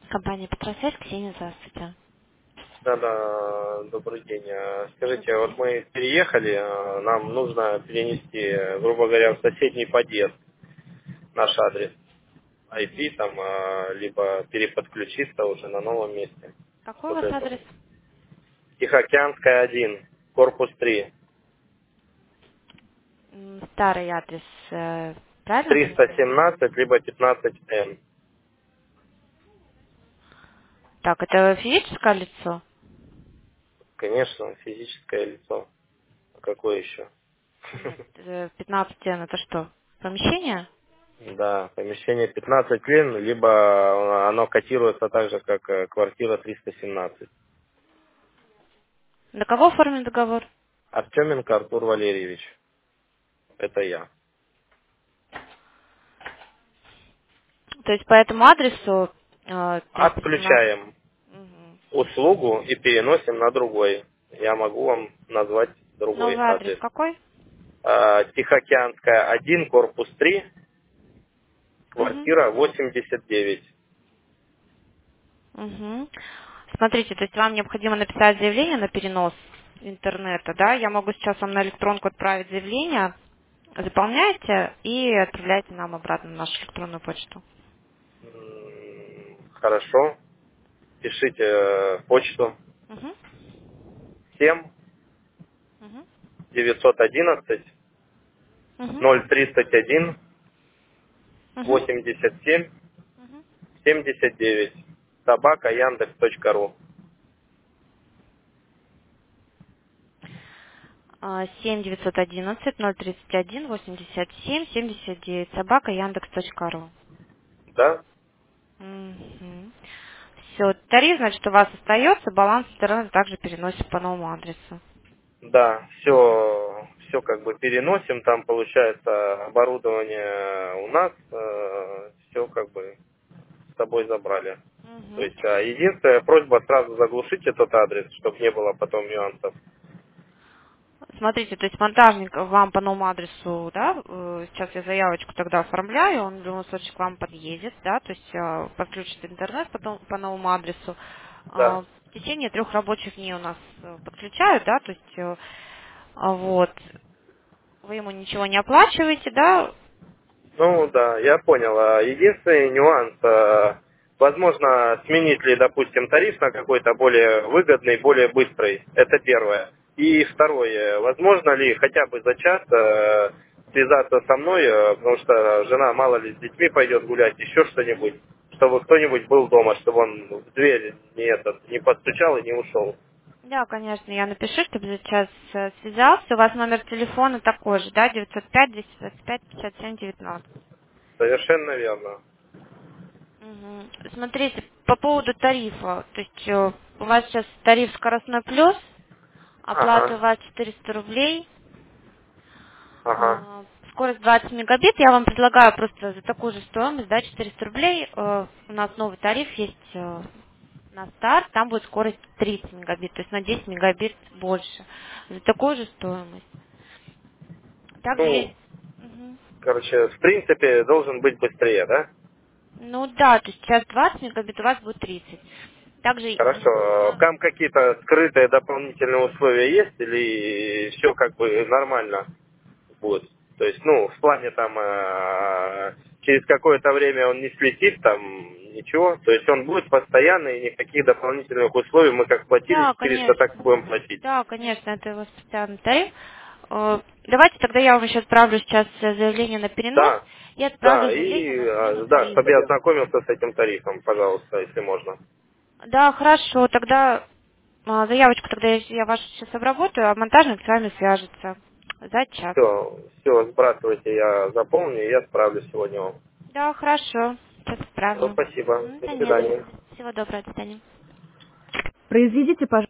Компания «Петросвязь», Ксения, здравствуйте. Да-да, добрый день. Скажите, Добрый вот день. мы переехали, нам нужно перенести, грубо говоря, в соседний подъезд наш адрес IP, Мгм. там, либо переподключиться уже на новом месте. Какой у Вот вас это. адрес? Тихоокеанская 1, корпус 3, Старый адрес, правильно понимаю? 317, либо 15М. Так, это физическое лицо? Конечно, физическое лицо. А какое еще? Нет, 15 это что? Помещение? Да, помещение 15 лин, либо оно котируется так же, как квартира 317. На кого оформлен договор? Артеменко Артур Валерьевич. Это я. То есть по этому адресу 317. Отключаем Мгм. услугу и переносим на другой. Я могу вам назвать другой Новый адрес адрес. какой? Тихоокеанская 1, корпус 3, Угу. квартира 89. Угу. Смотрите, то есть вам необходимо написать заявление на перенос интернета, да? Я могу сейчас вам на электронку отправить заявление, заполняете и отправляете нам обратно на нашу электронную почту. Хорошо. Пишите почту Угу. 7 Угу. 911 Угу. 031 Угу. 87 Угу. 79. Собака Яндекс.ру. 7 911 031 87 79 собака Яндекс.ру. Да? Угу. Все, тариф, значит, у вас остается, баланс интернета также переносит по новому адресу. Да, все как бы переносим, там получается оборудование у нас, все как бы с собой забрали. То Угу. есть единственная просьба сразу заглушить этот адрес, чтобы не было потом нюансов. Смотрите, то есть монтажник вам по новому адресу, да, сейчас я заявочку тогда оформляю, он в любом случае к вам подъедет, да, то есть подключит интернет потом по новому адресу. Да. В течение 3 рабочих дней у нас подключают, да, то есть вот, вы ему ничего не оплачиваете, да. Ну да, я понял. Единственный нюанс, возможно, сменить ли, допустим, тариф на какой-то более выгодный, более быстрый. Это первое. И второе, возможно ли хотя бы за час связаться со мной, потому что жена, мало ли, с детьми пойдет гулять, еще что-нибудь, чтобы кто-нибудь был дома, чтобы он в дверь не постучал и не ушел. Да, конечно, я напишу, чтобы сейчас связался. У вас номер телефона такой же, да, 905-225-57-19. Совершенно верно. Мгм. Смотрите, по поводу тарифа, то есть у вас сейчас тариф скоростной плюс, оплата у Ага, вас 400 рублей, ага. скорость 20 мегабит, я вам предлагаю просто за такую же стоимость, да, 400 рублей, у нас новый тариф есть на старт, там будет скорость 30 мегабит, то есть на 10 мегабит больше, за такую же стоимость. Также Ну, есть, мгм. короче, в принципе, должен быть быстрее, да? Ну да, то есть сейчас 20 мегабит, у вас будет 30. Также Хорошо. единственное, Там какие-то скрытые дополнительные условия есть или все как бы нормально будет? То есть, ну, в плане там через какое-то время он не слетит, там ничего. То есть он будет постоянно и никаких дополнительных условий мы как платили да, 400, так и конечно. будем платить. Да, конечно, это у вас постоянный тариф. Давайте тогда я вам еще отправлю сейчас заявление на перенос Да, и да, отправлю заявление и на смену да, чтобы тарифа. я ознакомился с этим тарифом, пожалуйста, если можно. Да, хорошо, тогда заявочку тогда я вашу сейчас обработаю, а монтажник с вами свяжется за час. Все, сбрасывайте, я заполню, и я справлюсь сегодня вам. Да, хорошо, сейчас Все, отправлю. спасибо, Мгм, до да нет, свидания. всего доброго, до свидания. Произведите, пожалуйста.